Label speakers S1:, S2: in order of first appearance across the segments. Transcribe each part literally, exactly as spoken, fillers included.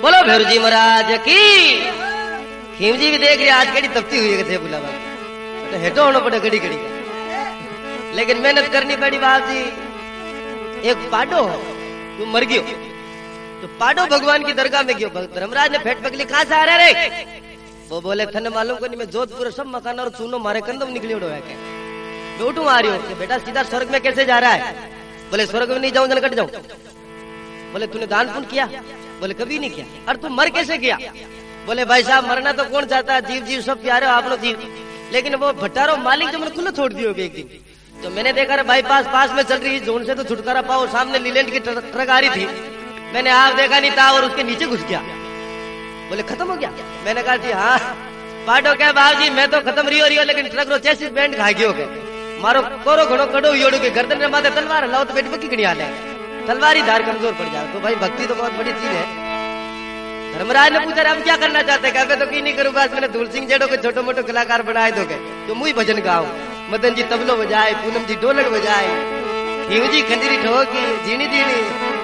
S1: बोलो भैरू जी महाराज की। खीम जी भी देख रहे आज कड़ी तपती हुई है बुलावा तो हेटो होना पड़े घड़ी घड़ी, लेकिन मेहनत करनी पड़ी बाप जी। एक पाडो तू मर गयो तो पाडो भगवान की दरगाह में गयो, धर्मराज ने फेट पकली कहां से आ रहे रे? वो बोले थने मालूम को नहीं मैं जोधपुर सब मकान और चूनो मारे कंदम निकली उड़ो है के मैं उठूं आ रही हूँ कि बेटा सीधा स्वर्ग में कैसे जा रहा है? बोले स्वर्ग में नहीं जाऊं जन कट जाऊं। बोले तूने दान पुण्य किया? बोले कभी नहीं किया। और तू मर कैसे गया? बोले भाई साहब मरना तो कौन चाहता है, जीव जीव सब प्यारे आप लोग जीव, लेकिन वो भट्टारो मालिक जो मैंने खुला छोड़ दियो एक दिन तो मैंने देखा भाई पास पास में चल रही जोन से तो छुटकारा पाओ, सामने लीलैंड की ट्रक आ रही थी, मैंने आप देखा नहीं था और उसके नीचे घुस गया। बोले खत्म हो गया? मैंने कहा जी हाँ। पाडो क्या बाबू जी मैं तो खत्म रियो रियो लेकिन ट्रक रो चेसिस बैंड खा गयो के मारो कोरो घड़ो कड़ो योड़ो के गर्दन रे माथे तलवार लाओ तो बेटी पक्की गणी आले तलवारी धार कमजोर पड़ जाए। तो भाई भक्ति तो बहुत बड़ी चीज है। धर्मराज ने पूछा अब क्या करना चाहते? कहते तो की नहीं करूँ बस मैंने धूल सिंह जेड़ो के छोटो मोटो कलाकार बनाए दो के तो मुझे भजन गाओ, मदन जी तबलो बजाए, पूनम जी ढोलक बजाए, हिंग जी खंजरी ठोकी, जीनी जीनी।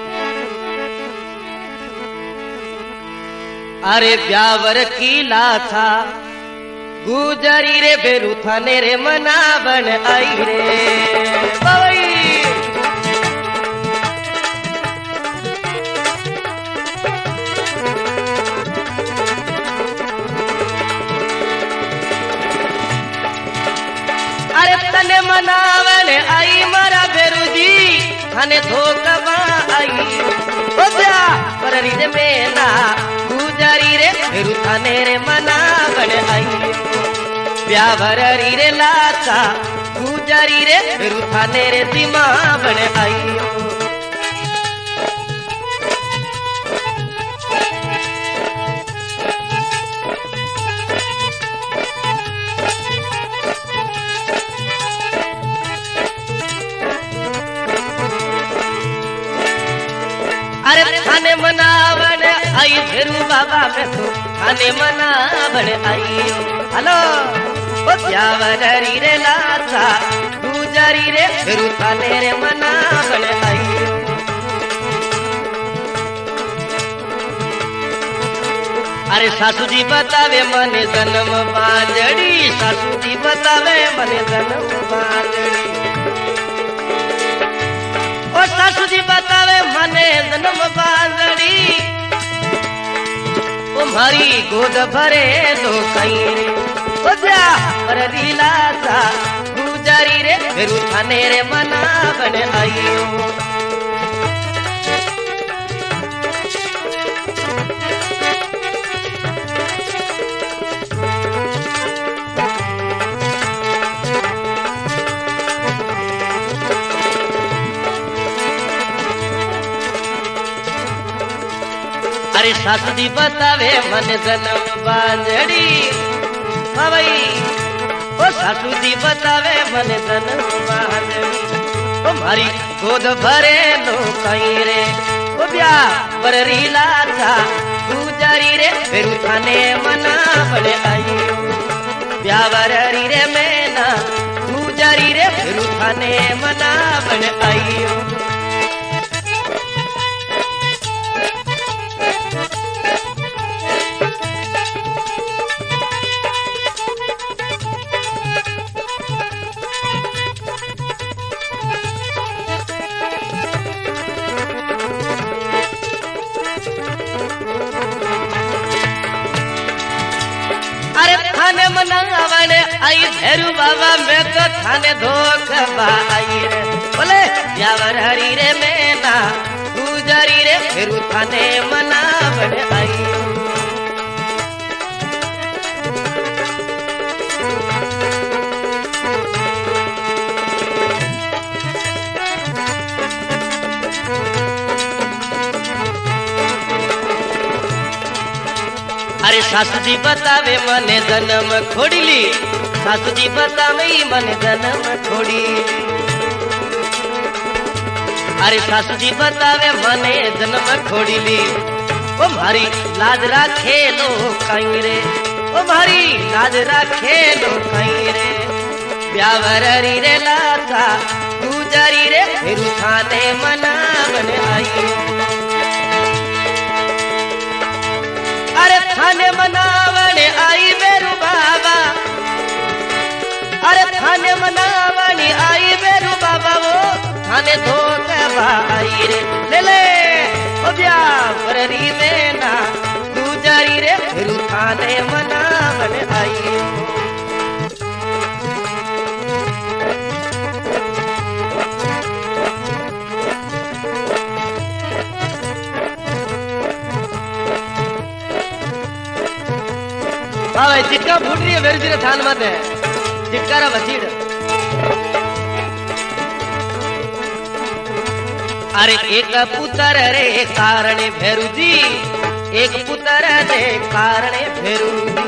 S1: अरे ब्यावर की लाथा गुजरी रे बेरू थाने रे मना बन आई रे बाई। अरे तने मनावन आई मारा बेरू जी थाने धोकवा आई ओ ब्या पर रे मेना गुजरी रे बेरू थाने रे मना बन आई। ब्यावर रे लाचा गुजरी रे बेरू थाने रे सीमा बन आई। अरे थाने मनावन आई भेरू बाबा में तो थाने मनावन आई। हेलो ओ ब्यावर रे लाचा गुजरी रे भेरू थाने रे मनावन आई। अरे सासू जी बतावे मने जन्म बांजड़ी, सासू जी बतावे मने जन्म बांजड़ी, ओ सासू जी बतावे मने जन्म बांजड़ी, ओ मारी गोद भरे दो कहीं रे ओ जा पर लीला सा गुजरी रे फेरू थाने रे मना बन आई। अरे सासू जी बतावे मन जन्म बांजड़ी भाई, ओ सासू जी बतावे मन जन्म बांजड़ी, ओ मारी गोद भरे लो कहीं रे ओ ब्या पर रीला था गुजरी रे फेरू थाने मना बन आई। ब्यावर रे मेना गुजरी रे फेरू थाने मना बन आई। थाने मनावन आई भैरू बाबा मैं तो थाने धोखबा आई रे बोले ब्यावर हरी रे मेना गुजरी रे फेरू थाने मनावन आई। अरे सासू जी बतावे मने जन्म खोड़ीली, सासू जी बतावे मने जन्म खोड़ी, अरे सासू जी बतावे मने जन्म खोड़ीली, ओ मारी लाज राखे लो कहीं रे ओ मारी लाज राखे लो कहीं रे। ब्यावर रे लाचा गुजरी रे फेरू थाने मना बन आई। आई रे ले ले ओ ब्या बररी देना गुजारी रे फिर थाने मनावन आई। हाँ भाई चिटका फूट रही है मेरे जीरे थान मत है चिटकारा बसीड़। अरे एक पुत्र रे कारण भेरू जी एक पुत्र रे कारण भेरू जी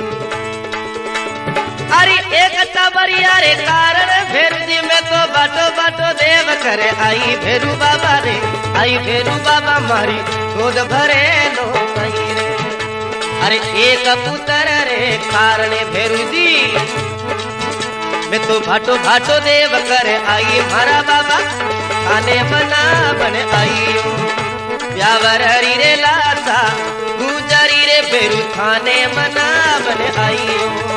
S1: अरे एक टबरिया रे कारण भेरू जी मैं तो बाटो बाटो देव करे आई भेरू बाबा रे आई भेरू बाबा मारी गोद भरे लो आई रे। अरे एक पुत्र रे कारण भेरू जी मैं तो भाटो भाटो देव करे आई मारा बाबा थाने बना बन आई। ब्यावर हरी रे लाता गुजारी रे भेरू थाने बना बन आई।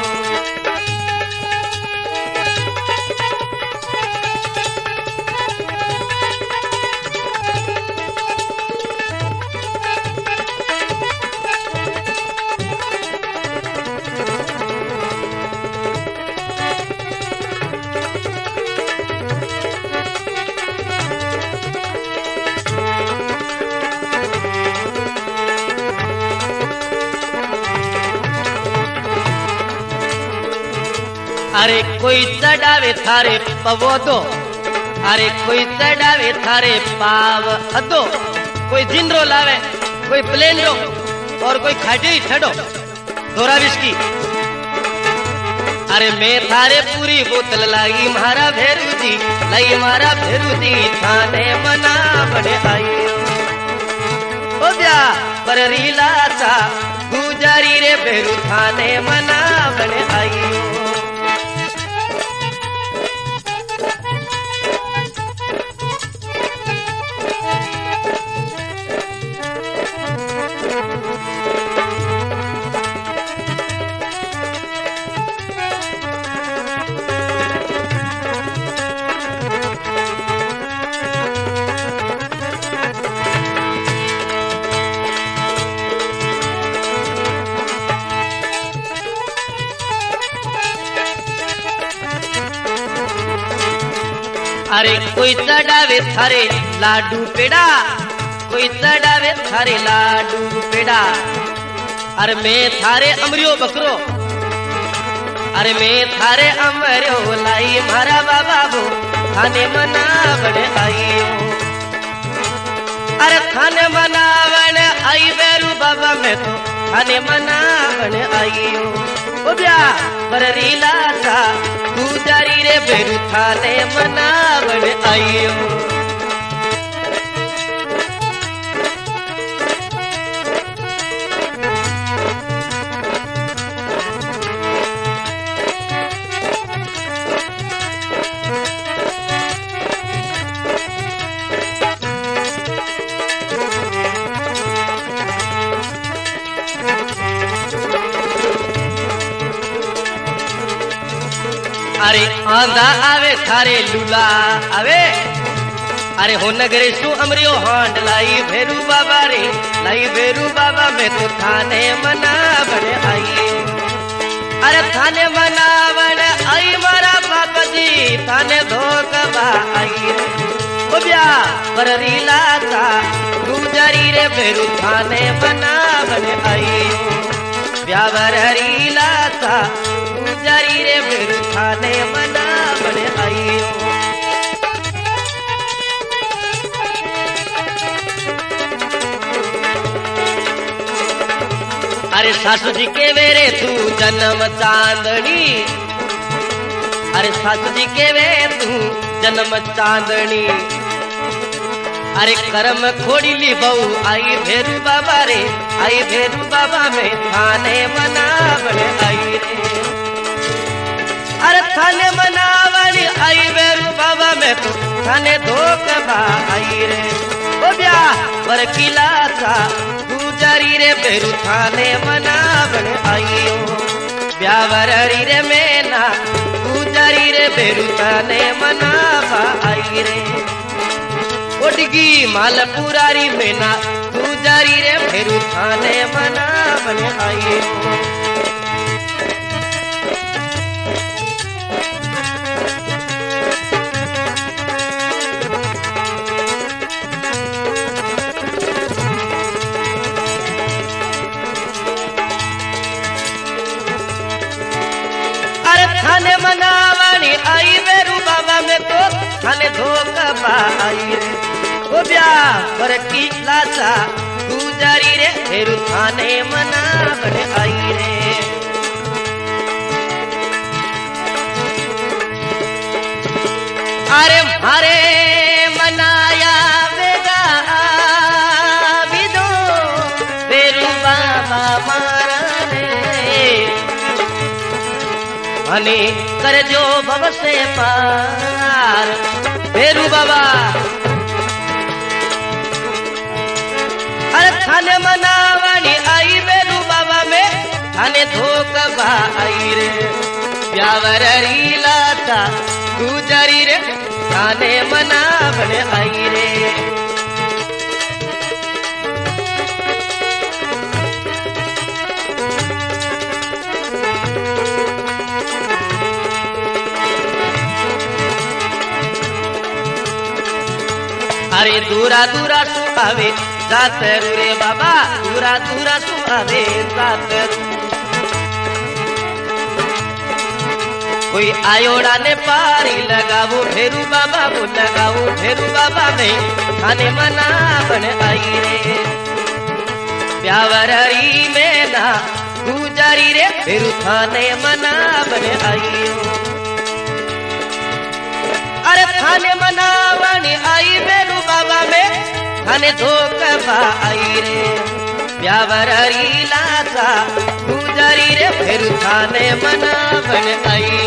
S1: अरे कोई चढ़ावे थारे पवो दो अरे कोई चढ़ावे थारे पाव अदो कोई जिंदरो लावे कोई प्लेन रो और कोई खाटी छड़ो दोरा विस्की। अरे मैं थारे पूरी बोतल लाई मारा भेरू जी लाई मारा भेरू जी थाने मना बने आई। ओ जा पर रीला सा गुजारी रे भेरू थाने मना बने आई। अरे कोई चढ़ावे थारे लाडू पेड़ा कोई चढ़ावे थारे लाडू पेड़ा अरे मैं थारे अमरियो बकरो अरे मैं थारे अमरियो लाई मारा बाबा वो थाने मनावन आई। अरे थाने मनावन आई बेरू बाबा मैं तो थाने मनावन आई। ओ ब्या बररीला था गुजारी रे भेरू थाने मनावन आई। अरे आंधा आवे थारे लूला आवे अरे हो नगरे सु अमरियो हांड लाई भेरू बाबा रे लाई भेरू बाबा मैं तो थाने मनावन आई। अरे थाने मनावन आई मारा बाबा जी थाने धोकबा आई। ओ ब्या पर रीला था गुजारी रे भेरू थाने मनावन आई। ब्यावर रीला था गुजारी रे भेरू थाने मनावन आई। अरे सासू जी के वेरे तू जन्म चांदनी अरे सासू जी के वे तू जन्म चांदनी। अरे करम खोड़ी ली बहू आई भेरू बाबा रे आई भेरू बाबा में थाने मनावन आई रे। अरे थाने मनावन आई भेरू बाबा में तो थाने धोकबा आई रे। ओ ब्या वर किला था गुजारी रे भेरू थाने मनावन आई। ब्यावर हरी रे मेना गुजारी रे भेरू थाने मनावा आई रे। ओ ओडगी माल पुरारी मेना गुजारी रे फेरू थाने मना बने आई। थाने मनावानी आई बेरू बाबा में तो थाने धोखा आई रे ओ ब्या पर की लाचा गुजारी रे फेरू थाने मना बने आई रे। अरे मारे मनाया बेगा विदो बेरू बाबा मारा रे कर जो भव से पार फेरू बाबा। अरे थाने मनावानी आई बेरू बाबा में थाने धोखा आई रे प्यावर रीला था गुजारी रे थाने मना बने आई रे। अरे दूरा दूरा सुहावे जात रे बाबा दूरा दूरा सुहावे जात। कोई आयोड़ा ने पारी लगावो फेरू बाबा वो लगावो फेरू बाबा में थाने मना बने आई रे प्यावरी में ना गुजारी रे फेरू थाने मना बने आई। अरे थाने मनावानी आई बेरू बाबा में थाने धोखा आई रे प्यावर लाचा गुजारी रे फिर थाने मना बन आई।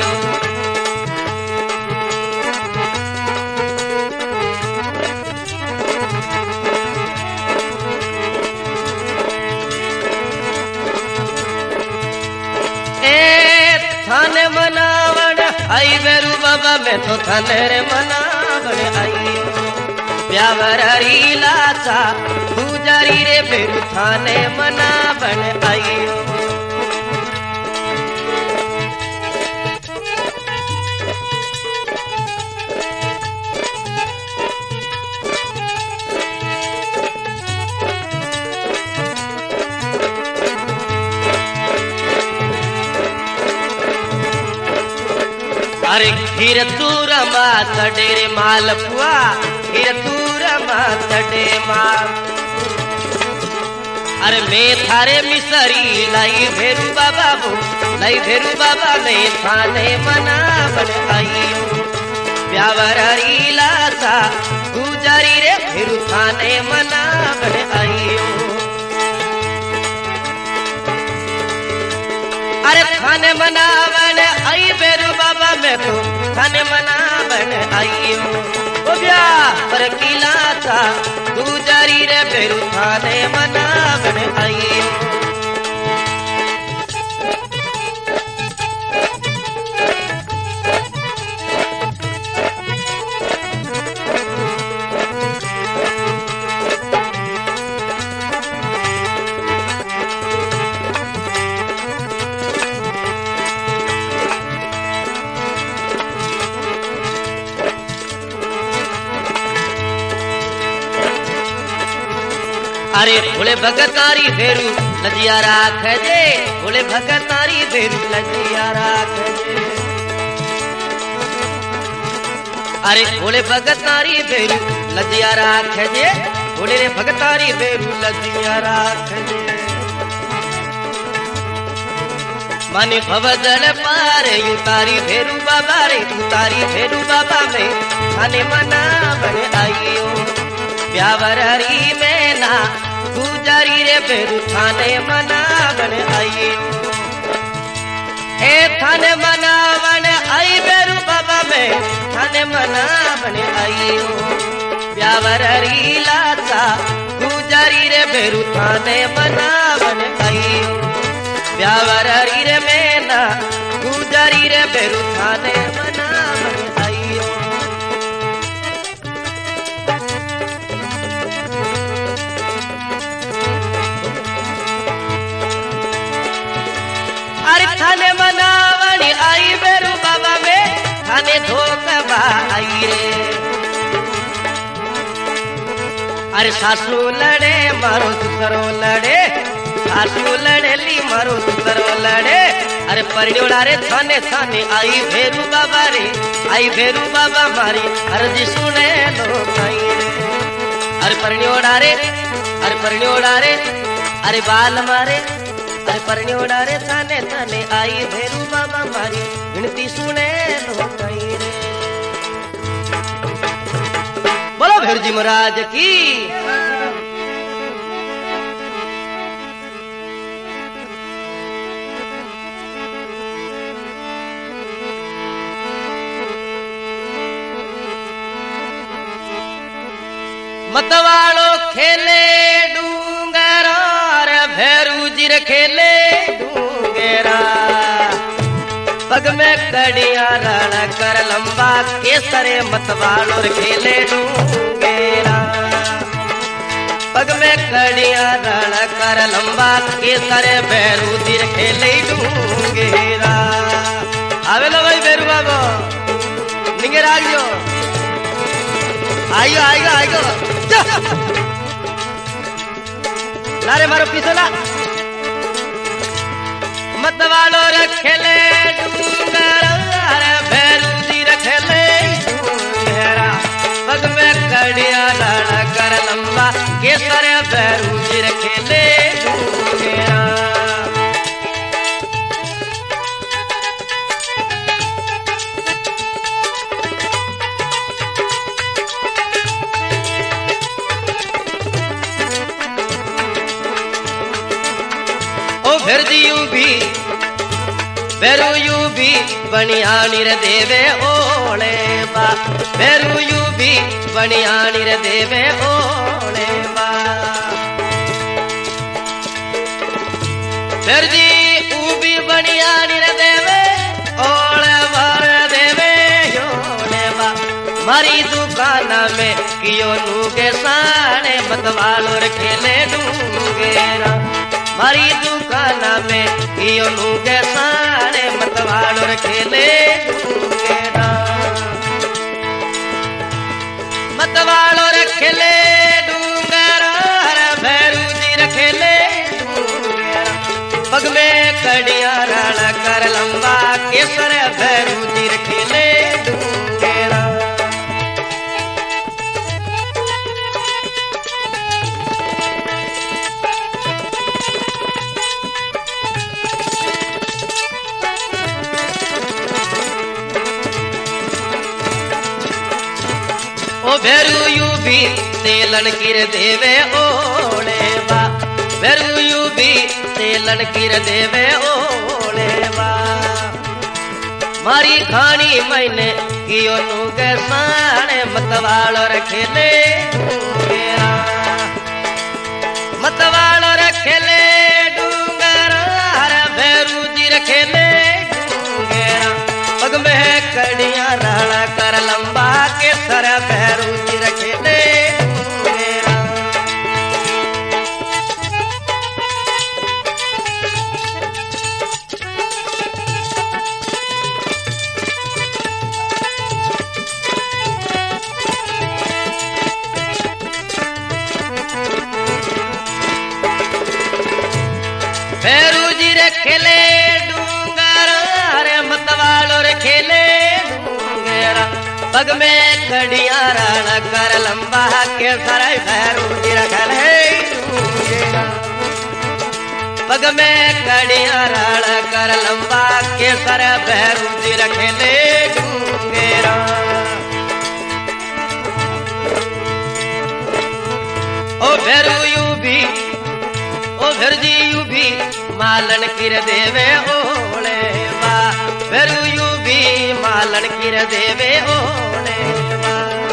S1: थाने मनावण आई बेरू बाबा में तो थाने रे मनावण आई प्यावर लाचा गुजारी रे बेरू थाने मनावण आई। अरे खीर तूर मात डेरे माल पुआ खीर तूर मात डे माल। अरे मैं थारे मिसरी लाई भेरू बाबा बो लाई भेरू बाबा में थाने मना बन आई प्यावर लाचा गुजारी रे भेरू थाने मना बन आई। अरे थाने मनावन आई बेरू बाबा में तो थाने मनावन आई ओ ब्या पर किला था गुजारी रे बेरू थाने मनावन आई। अरे भोले भगतारी भेरू लजिया राख जे भोले भगतारी भेरू लजिया राख जे। अरे भोले भगतारी भेरू लजिया राख जे भोले रे भगतारी भेरू लजिया राख जे। माने भवजल पारे उतारी भेरू बाबा रे उतारी भेरू बाबा में थाने मना बन आईओ प्यावर हरी में ना गुजारी रे बेरू थाने मना बन आई। ए थाने मना बन आई बेरू बाबा में थाने मना बन आई प्यावर हरी लाचा गुजारी रे बेरू थाने मना बन आई प्यावर हरी रे में ना गुजारी रे बेरू थाने मना बन आई। आई रे। अरे सासू लड़े मारो सुसरो लड़े, सासू लड़े ली मारो सुसरो लड़े। अरे परियोड़ा रे थाने थाने आई भेरू बाबा रे, आई भेरू बाबा मारी अर्जी सुने लो आई रे। अरे परियोड़ा रे, अरे परियोड़ा रे, अरे बाल मारे, अरे परियोड़ा रे थाने थाने आई भेरू बाबा मारी विनती सुने लो आई रे। बोलो भेरू जी महाराज की। मतवाड़ो खेले डूंगरा रे भेरू जी रे खेले डूंगरा। पग में कड़िया रण कर लंबा केसरे मतवाड़ो रे खेले डूंगरा। पग में कड़िया रण कर लंबा केसरे भेरू जी रे खेले डूंगरा। आवे लो भाई भेरू बाबा निंगे रागियो आइयो आइयो आइयो लारे मारो पिसला। मतवालो रखेले डूंगरा रे भेरू जी रखेले डूंगरा। पग में कड़िया रण कर लंबा केसर भेरू जी रखेले डूंगरा। भेरू जी यू भी भेरू यू भी बनियानी रे देवे ओले बा। भेरू यू भी बनियानी रे देवे ओले बा। भेरू जी ऊ भी बनियानी रे देवे ओले बार देवे ओले बा। मारी दुकान में कियो नूगे साने मतवालो रे खेले डूंगेरा। मारी दुकान में कियो नूगे साने मतवाड़ो रे खेले डूंगेरा। मतवाड़ो रे खेले डूंगरा रे भेरू जी रे खेले डूंगरा। पग में कड़िया रण कर लंबा केसर भेरू जी रे खेले डूंगेरा। ओ भेरू यू भी तेलन किर देवे ओले बा। भेरू यू भी तेलन किर देवे ओले बा। मारी खानी मैंने कियो नूगे साने मतवाड़ो रे खेले डूंगरा। मतवाड़ो रे खेले डूंगरा रे भेरू जी रे खेले डूंगरा। पग में कड़िया रण कर लंबा केसर भेरू जी रे खेले डूंगरा। भेरू जी रे खेले डूंगरा रे मतवाड़ो रे खेले डूंगरा। पग में कड़िया रण कर लंबा केसर भेरू जी रे खेले डूंगरा। पग में कड़िया रण कर लंबा केसर भेरू जी रे खेले डूंगरा। ओ भेरू यू भी, ओ भेरू जी यू भी मालन किर देवे ओले बा। भेरू यू भी मालन किर देवे ओले बा।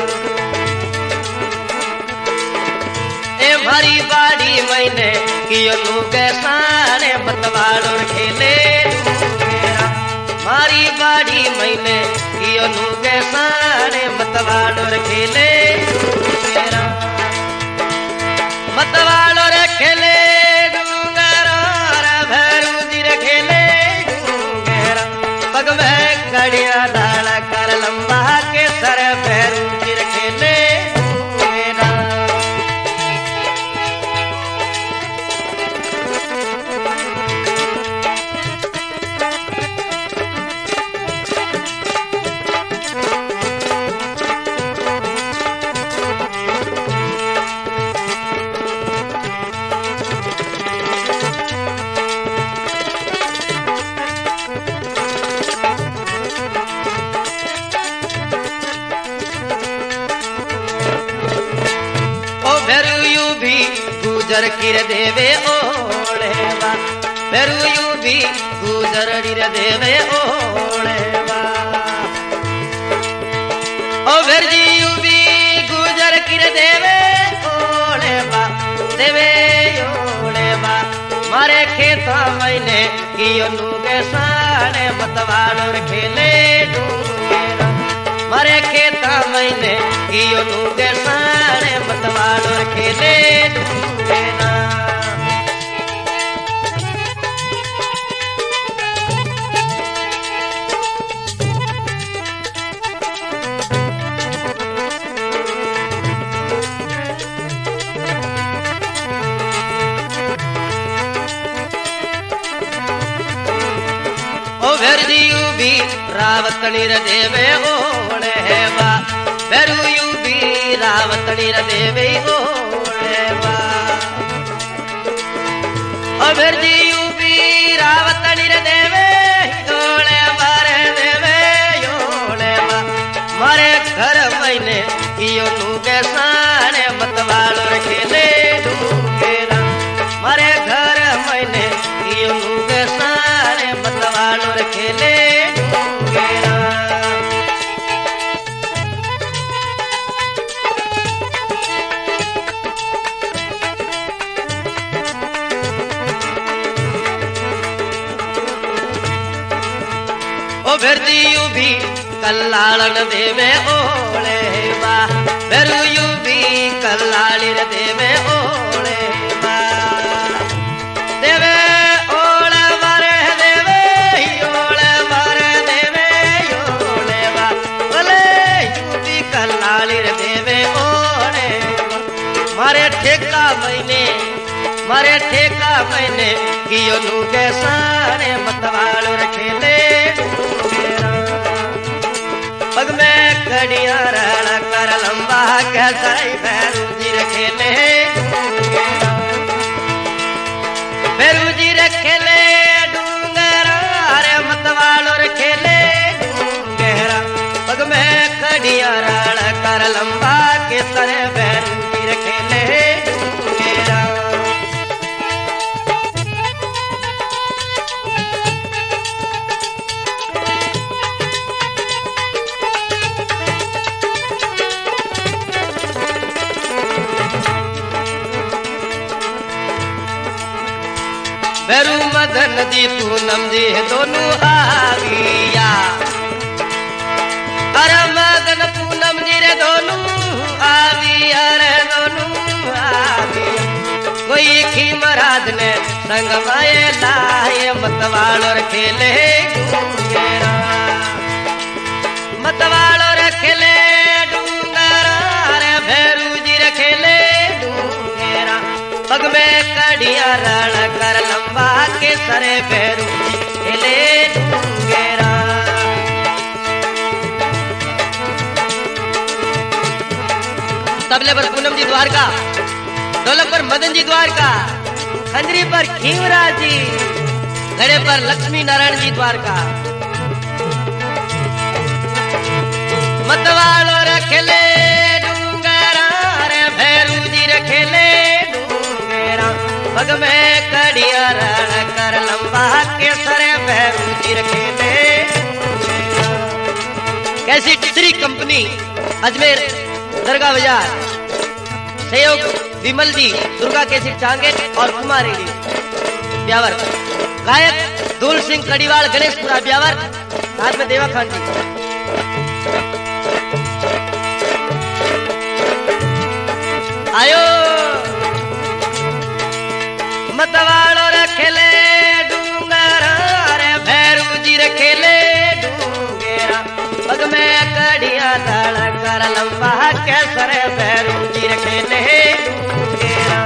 S1: ए मारी बाड़ी मैंने कियो नूगे साने मतवाड़ो रे खेले डूंगरा। मारी बाड़ी मैंने कियो नूगे साने मतवाड़ो रे खेले डूंगरा। मतवाड़ो रे खेले डूंगरा रे भेरू जी रे खेले डूंगरा। पग में कड़िया रण कर लंबा केसर भैरू यू भी गुजर किर देवे ओले बा भैरू यू भी गुजर किर देवे ओले बा ओ भैरजी यू भी गुजर किर देवे ओले बा देवे ओले बा मारे खेता मैंने कियो नुगे साने मतवालोर खेले डूंगेरा मारे खेता मैंने कियो नुगे साने मतवालोर खेले डूंगेरा भैरजी यू भी रावतनी रे देवे ओले बा भैरू यू भी रावतनी रे देवे ओले बा ओ भैरजी यू भी रावतनी रे देवे ओले मारे देवे ओले बा मारे घर महीने कियो नुगे साने मतवालोर खेले डूंगेरा मारे घर महीने कियो नुगे साने मतवालोर खेले डूंगेरा ओ भैरजी यू भी कल्लालन देवे ओले बा भैरू यू भी कल्लाली रे देवे ओले बा देवे ओले मारे देवे ओले मारे देवे ओले बा ओले यू भी कल्लाली रे देवे ओले बा मारे ठेका महीने मारे ठेका महीने कियो नुगे साने मतवालोर खेले पग में कड़िया रण कर लंबा कैसाई भैरू जी खेले भैरू जी खेले डूंगरा रे मतवालोर खेले डूंगरा पग में कड़िया रण कर लंबा के सरे भैरू जी खेले डूंगरा भैरू मदन जी पूनम जी दोनों आविया अरे मदन पूनम जी रे दोनों आविया रे दोनों आविया कोई की महाराज ने संग माए लाए मतवालोर खेले डूंगेरा मतवालोर खेले डूंगरा रे भैरू जी रे खेले डूंगेरा पग में कड़िया रण कर लंबा के सरे भैरू खेले डूंगेरा तबले पर पूनम जी द्वारका ढोलक पर मदन जी द्वारका खंजरी पर खीमराज जी घड़े पर लक्ष्मी नारायण जी द्वारका मतवालोर खेले डूंगरा रे भैरू जी रे खेले पग में कड़िया रण कर लंबा के सरे भैरू जी खेले कैसी श्री कंपनी अजमेर दरगाह बाजार सहयोग विमल जी दुर्गा केसी चांगे और कुमार जी ब्यावर गायक दूल सिंह कड़ीवाल गणेशपुरा ब्यावर साथ में देवा खान जी आयो मतवालोर खेले डूंगरा रे भैरू जी खेले डूंगेरा पग में कड़िया दड़ कर लंबा के सरे भैरू जी खेले डूंगेरा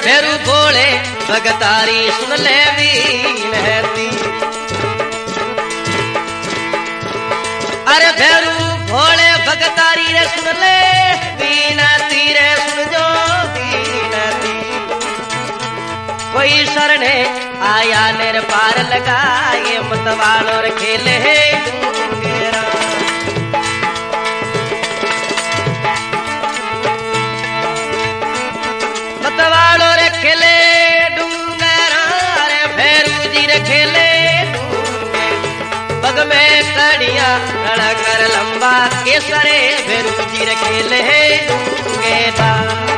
S1: भैरू भोले भगतारी सुन ले वीनती। अरे भैरू भोले भगतारी रे सुन ले वीनती रे सुन जो वीनती। कोई शरणे आया नेर पार लगाए मतवालो रे खेले डूंगेरा। मतवालो रे खेले डूंगेरा रे भैरू जी रे खेले डूंगे। पग में कड़िया रड़ कर लंबा केसरे भैरू जी रे खेले डूंगेरा।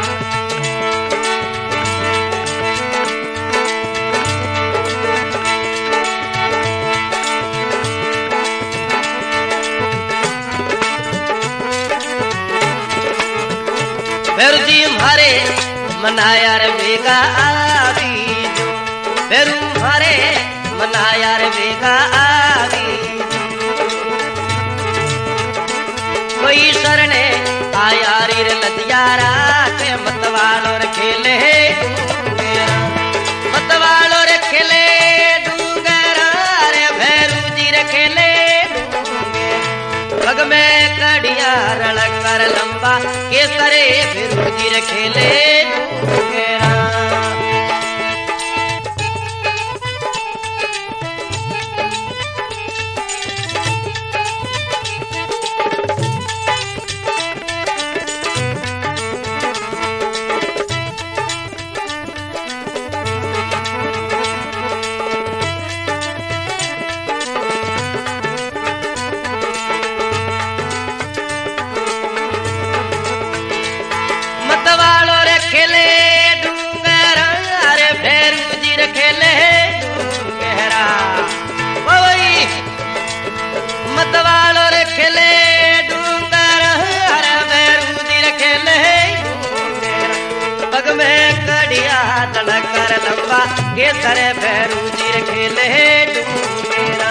S1: भैरू जी हमारे मनाया रे बेगा आवी जो। भैरू हमारे मनाया रे बेगा आवी। कोई शरणे आया रे लदियारा के मतवालो रे खेले डूंगेरा। मतवालो रे खेले डूंगेरा रे भैरू जी रे खेले डूंगे। पग में कड़िया रड़ कर लंबा केसरे भैरू जी रे खेले डूंगेरा। मतवालो रे खेले डूंगेरा रे भैरू जी रे खेले डूंगेरा। ओई मतवालो रे खेले डूंगेरा रे भैरू जी रे खेले डूंगेरा। पग में कड़िया रड़ कर लंबा केसरे भैरू जी रे खेले डूंगेरा।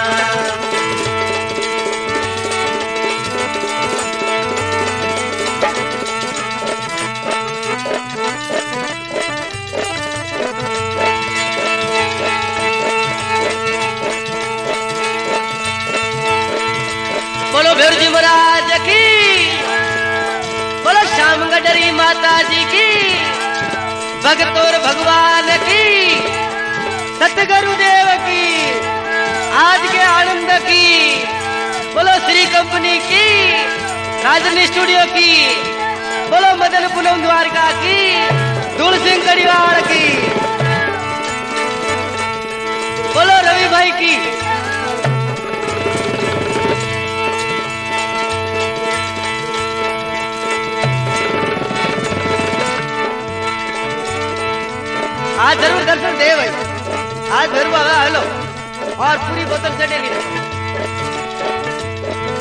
S1: बोलो भैरू जी महाराज की, बोलो श्याम गडरी माता जी की, भगतोर भगवान की, सतगुरुदेव की, आज के आनंद की। बोलो श्री कंपनी की, राजनी स्टूडियो की। बोलो मदन पूनम द्वारका की, धूल सिंह कड़ीवाड़ की। बोलो रवि भाई की। आज जरूर दर्शन दे भाई। आज भैरू आवा हेलो और पूरी बोतल चढ़ेली।